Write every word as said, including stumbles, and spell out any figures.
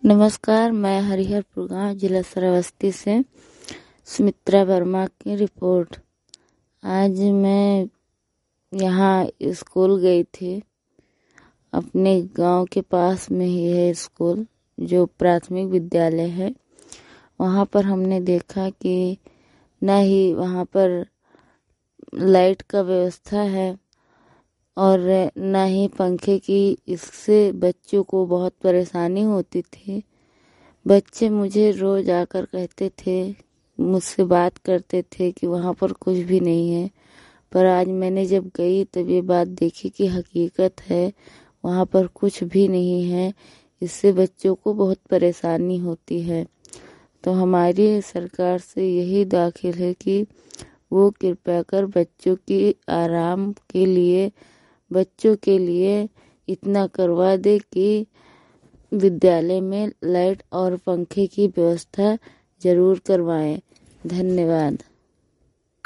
नमस्कार, मैं हरिहरपुर गांव जिला श्रावस्ती से सुमित्रा वर्मा की रिपोर्ट। आज मैं यहाँ स्कूल गई थी। अपने गांव के पास में ही है स्कूल, जो प्राथमिक विद्यालय है। वहाँ पर हमने देखा कि न ही वहाँ पर लाइट का व्यवस्था है और न ही पंखे की। इससे बच्चों को बहुत परेशानी होती थी। बच्चे मुझे रोज आकर कहते थे, मुझसे बात करते थे कि वहाँ पर कुछ भी नहीं है। पर आज मैंने जब गई तब ये बात देखी कि हकीकत है, वहाँ पर कुछ भी नहीं है। इससे बच्चों को बहुत परेशानी होती है। तो हमारी सरकार से यही दाखिल है कि वो कृपया कर बच्चों की आराम के लिए बच्चों के लिए इतना करवा दे कि विद्यालय में लाइट और पंखे की व्यवस्था जरूर करवाएं। धन्यवाद।